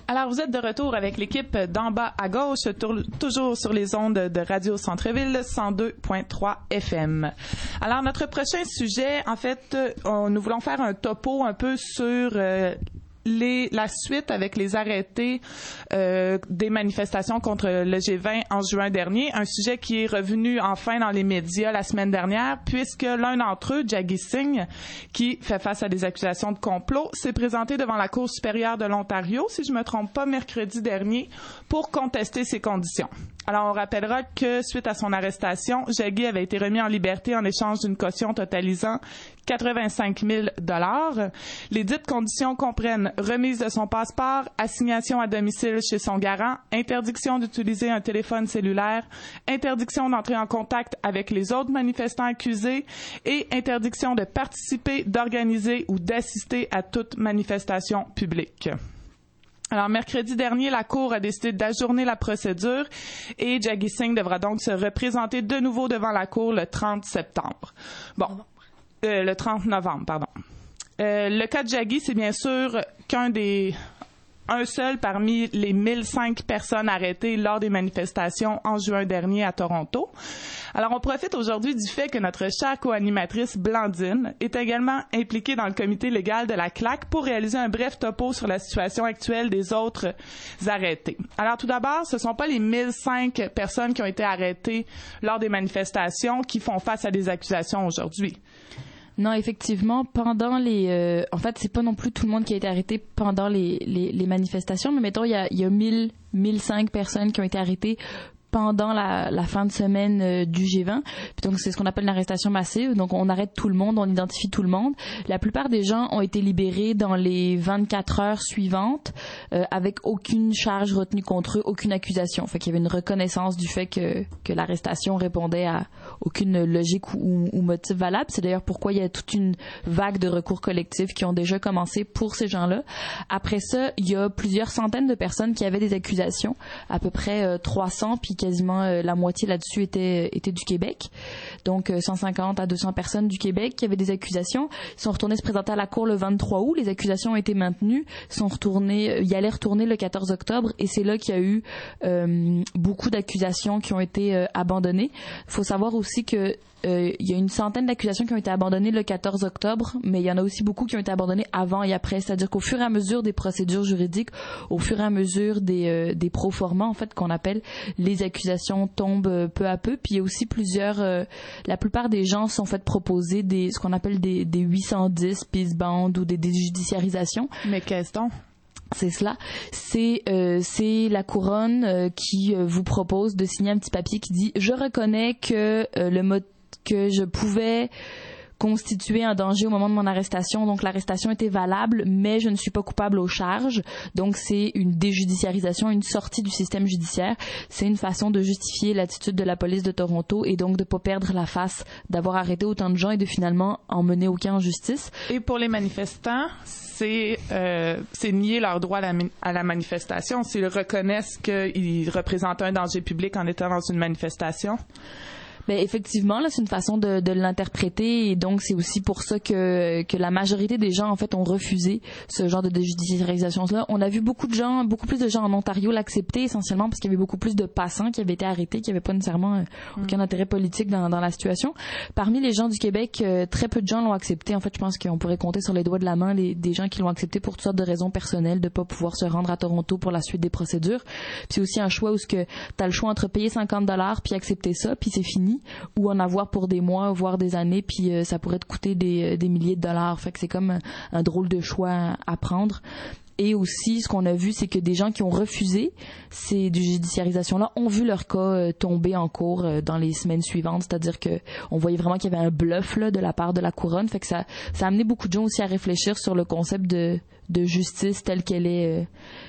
Alors, vous êtes de retour avec l'équipe d'en bas à gauche, toujours sur les ondes de Radio Centre-Ville 102.3 FM. Alors, notre prochain sujet, en fait, nous voulons faire un topo un peu sur la suite avec les arrêtés des manifestations contre le G20 en juin dernier, un sujet qui est revenu enfin dans les médias la semaine dernière, puisque l'un d'entre eux, Jaggi Singh, qui fait face à des accusations de complot, s'est présenté devant la Cour supérieure de l'Ontario, si je me trompe pas, mercredi dernier, pour contester ses conditions. Alors, on rappellera que suite à son arrestation, Jaggi avait été remis en liberté en échange d'une caution totalisant 85 000 $. Les dites conditions comprennent remise de son passeport, assignation à domicile chez son garant, interdiction d'utiliser un téléphone cellulaire, interdiction d'entrer en contact avec les autres manifestants accusés et interdiction de participer, d'organiser ou d'assister à toute manifestation publique. Alors, mercredi dernier, la Cour a décidé d'ajourner la procédure et Jaggi Singh devra donc se représenter de nouveau devant la Cour le 30 septembre. Bon, le 30 novembre, pardon. Le cas de Jaggi, c'est bien sûr un seul parmi les 1005 personnes arrêtées lors des manifestations en juin dernier à Toronto. Alors, on profite aujourd'hui du fait que notre chère co-animatrice Blandine est également impliquée dans le comité légal de la CLAQ pour réaliser un bref topo sur la situation actuelle des autres arrêtés. Alors, tout d'abord, ce ne sont pas les 1005 personnes qui ont été arrêtées lors des manifestations qui font face à des accusations aujourd'hui. Non, effectivement, pendant en fait, c'est pas non plus tout le monde qui a été arrêté pendant les manifestations, mais mettons, il y a 1005 personnes qui ont été arrêtées pendant la fin de semaine du G20. Puis donc, c'est ce qu'on appelle une arrestation massive. Donc, on arrête tout le monde, on identifie tout le monde. La plupart des gens ont été libérés dans les 24 heures suivantes avec aucune charge retenue contre eux, aucune accusation. Fait qu'il y avait une reconnaissance du fait que l'arrestation répondait à aucune logique ou motif valable. C'est d'ailleurs pourquoi il y a toute une vague de recours collectifs qui ont déjà commencé pour ces gens-là. Après ça, il y a plusieurs centaines de personnes qui avaient des accusations, à peu près 300, puis quasiment la moitié là-dessus était du Québec. Donc 150 à 200 personnes du Québec qui avaient des accusations. Ils sont retournés se présenter à la Cour le 23 août. Les accusations ont été maintenues. Ils allaient retourner le 14 octobre et c'est là qu'il y a eu beaucoup d'accusations qui ont été abandonnées. Il faut savoir aussi que il y a une centaine d'accusations qui ont été abandonnées le 14 octobre, mais il y en a aussi beaucoup qui ont été abandonnées avant et après. C'est-à-dire qu'au fur et à mesure des procédures juridiques, au fur et à mesure des proformas, en fait, qu'on appelle, les accusations tombent peu à peu. Puis il y a aussi la plupart des gens sont fait proposer ce qu'on appelle des 810 peace bond ou des déjudiciarisations. Mais qu'est-ce donc? C'est cela. C'est la couronne qui vous propose de signer un petit papier qui dit « Je reconnais que que je pouvais constituer un danger au moment de mon arrestation, donc l'arrestation était valable, mais je ne suis pas coupable aux charges. » Donc c'est une déjudiciarisation, une sortie du système judiciaire. C'est une façon de justifier l'attitude de la police de Toronto et donc de pas perdre la face d'avoir arrêté autant de gens et de finalement en mener aucun en justice. Et pour les manifestants, c'est nier leur droit à la manifestation. S'ils reconnaissent qu'ils représentent un danger public en étant dans une manifestation. Ben effectivement, là, c'est une façon de l'interpréter et donc c'est aussi pour ça que la majorité des gens en fait ont refusé ce genre de déjudiciarisation-là. On a vu beaucoup plus de gens en Ontario l'accepter essentiellement parce qu'il y avait beaucoup plus de passants qui avaient été arrêtés, qui n'avaient pas nécessairement aucun intérêt politique dans la situation. Parmi les gens du Québec, très peu de gens l'ont accepté. En fait, je pense qu'on pourrait compter sur les doigts de la main des gens qui l'ont accepté pour toutes sortes de raisons personnelles, de pas pouvoir se rendre à Toronto pour la suite des procédures. Puis c'est aussi un choix où t'as le choix entre payer 50$ puis accepter ça, puis c'est fini, ou en avoir pour des mois, voire des années, puis ça pourrait te coûter des milliers de dollars. Fait que c'est comme un drôle de choix à prendre. Et aussi, ce qu'on a vu, c'est que des gens qui ont refusé ces déjudiciarisations-là ont vu leur cas tomber en cours dans les semaines suivantes. C'est-à-dire que on voyait vraiment qu'il y avait un bluff là, de la part de la couronne. Fait que ça a amené beaucoup de gens aussi à réfléchir sur le concept de justice telle qu'elle est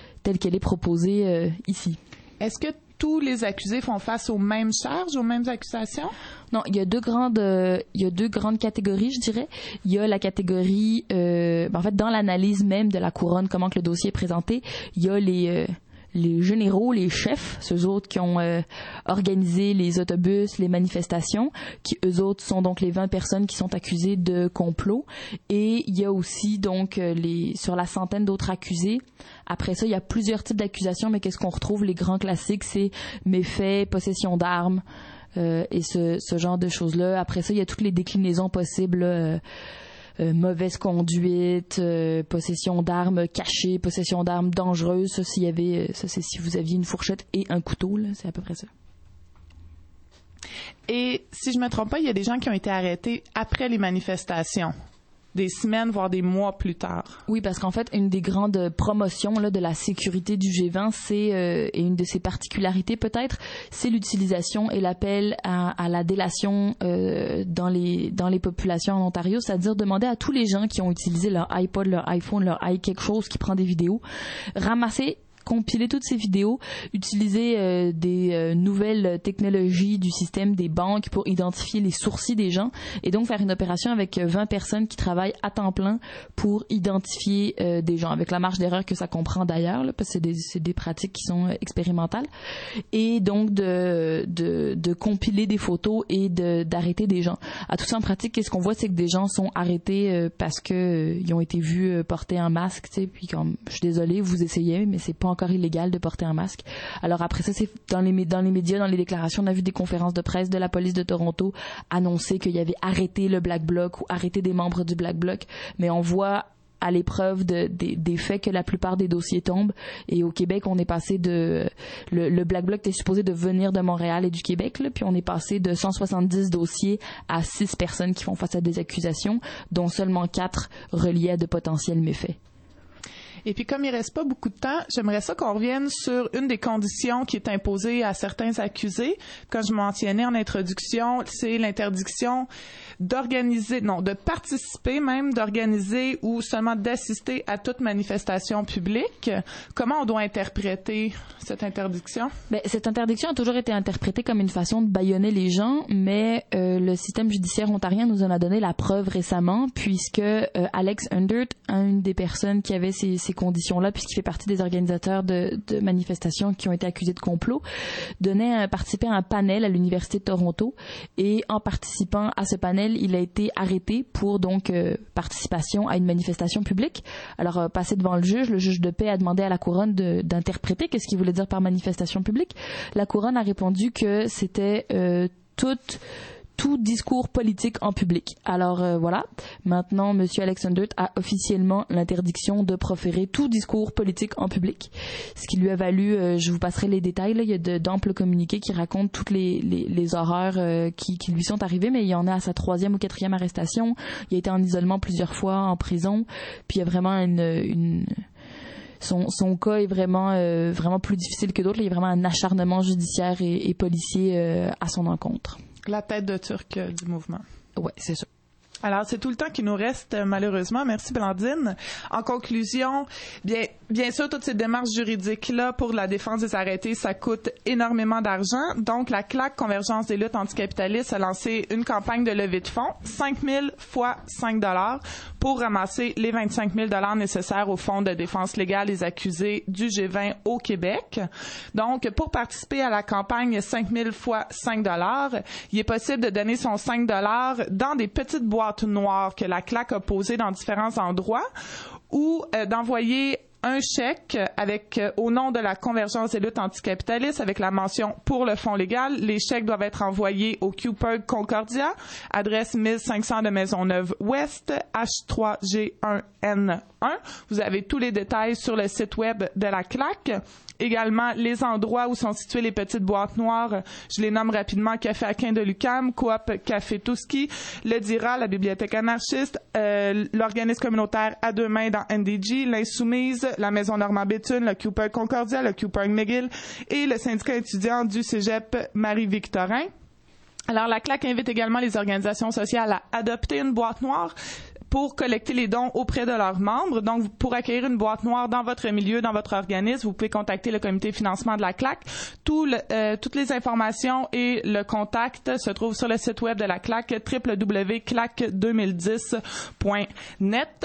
proposée ici. Est-ce que tous les accusés font face aux mêmes charges, aux mêmes accusations? Non, il y a deux grandes catégories, je dirais. Il y a la catégorie, en fait, dans l'analyse même de la couronne, comment que le dossier est présenté, il y a généraux, les chefs, ceux autres qui ont organisé les autobus, les manifestations, qui eux autres sont donc les 20 personnes qui sont accusées de complot. Et il y a aussi donc sur la centaine d'autres accusés. Après ça, il y a plusieurs types d'accusations, mais qu'est-ce qu'on retrouve? Les grands classiques, c'est méfaits, possession d'armes et ce genre de choses-là. Après ça, il y a toutes les déclinaisons possibles. Mauvaise conduite, possession d'armes cachées, possession d'armes dangereuses. Ça, c'est si vous aviez une fourchette et un couteau, là, c'est à peu près ça. Et si je me trompe pas, il y a des gens qui ont été arrêtés après les manifestations, des semaines, voire des mois plus tard. Oui, parce qu'en fait, une des grandes promotions là, de la sécurité du G20, et une de ses particularités peut-être, c'est l'utilisation et l'appel à la délation dans les populations en Ontario, c'est-à-dire demander à tous les gens qui ont utilisé leur iPod, leur iPhone, leur quelque chose qui prend des vidéos, compiler toutes ces vidéos, utiliser des nouvelles technologies du système des banques pour identifier les sourcils des gens et donc faire une opération avec 20 personnes qui travaillent à temps plein pour identifier des gens, avec la marge d'erreur que ça comprend d'ailleurs, là, parce que c'est des pratiques qui sont expérimentales, et donc de compiler des photos et d'arrêter des gens. À tout ça en pratique, qu'est-ce qu'on voit, c'est que des gens sont arrêtés parce que ils ont été vus porter un masque, tu sais, puis comme, je suis désolée, vous essayez, mais c'est pas encore illégal de porter un masque. Alors après ça, c'est dans les médias, dans les déclarations, on a vu des conférences de presse de la police de Toronto annoncer qu'il y avait arrêté le Black Bloc ou arrêté des membres du Black Bloc, mais on voit à l'épreuve des faits que la plupart des dossiers tombent. Et au Québec, on est passé le Black Bloc était supposé de venir de Montréal et du Québec, là, puis on est passé de 170 dossiers à 6 personnes qui font face à des accusations, dont seulement 4 reliées à de potentiels méfaits. Et puis, comme il reste pas beaucoup de temps, j'aimerais ça qu'on revienne sur une des conditions qui est imposée à certains accusés. Comme je mentionnais en introduction, c'est l'interdiction de participer même, d'organiser ou seulement d'assister à toute manifestation publique. Comment on doit interpréter cette interdiction? Ben, cette interdiction a toujours été interprétée comme une façon de bâillonner les gens, mais le système judiciaire ontarien nous en a donné la preuve récemment, puisque Alex Undert, une des personnes qui avait ces conditions-là, puisqu'il fait partie des organisateurs de manifestations qui ont été accusés de complot, participait à un panel à l'Université de Toronto, et en participant à ce panel, il a été arrêté pour donc participation à une manifestation publique. Alors, passé devant le juge de paix a demandé à la couronne d'interpréter qu'est-ce qu'il voulait dire par manifestation publique. La couronne a répondu que c'était tout discours politique en public. Alors voilà, maintenant M. Alexander a officiellement l'interdiction de proférer tout discours politique en public, ce qui lui a valu, je vous passerai les détails, là, il y a d'amples communiqués qui racontent toutes les horreurs qui lui sont arrivées, mais il y en a à sa 3e ou 4e arrestation, il a été en isolement plusieurs fois, en prison, puis il y a vraiment son cas est vraiment plus difficile que d'autres, là, il y a vraiment un acharnement judiciaire et policier à son encontre. La tête de turc du mouvement. Ouais, c'est ça. Alors, c'est tout le temps qui nous reste, malheureusement. Merci, Blandine. En conclusion, bien sûr, toutes ces démarches juridiques-là pour la défense des arrêtés, ça coûte énormément d'argent. Donc, la CLAQ, Convergence des luttes anticapitalistes, a lancé une campagne de levée de fonds, 5 000 fois 5 $, pour ramasser les 25 000 $ nécessaires au Fonds de défense légale des accusés du G20 au Québec. Donc, pour participer à la campagne 5 000 fois 5 $, il est possible de donner son 5 $ dans des petites boîtes noires que la CLAQ a posées dans différents endroits, ou d'envoyer un chèque avec au nom de la Convergence des luttes anticapitalistes avec la mention pour le fonds légal. Les chèques doivent être envoyés au QPERG Concordia, adresse 1500 de Maisonneuve-Ouest, H3G1N1. Vous avez tous les détails sur le site web de la CLAQ. Également, les endroits où sont situées les petites boîtes noires, je les nomme rapidement: Café Aquin de l'UQAM, Coop Café Touski, le DIRA, la Bibliothèque anarchiste, l'organisme communautaire à deux mains dans NDG, l'Insoumise, la Maison Normand Béthune, le QPERG Concordia, le QPERG McGill et le syndicat étudiant du Cégep Marie-Victorin. Alors, la CLAQ invite également les organisations sociales à adopter une boîte noire pour collecter les dons auprès de leurs membres. Donc, pour acquérir une boîte noire dans votre milieu, dans votre organisme, vous pouvez contacter le comité de financement de la CLAQ. Toutes les informations et le contact se trouvent sur le site web de la CLAQ, www.claq2010.net.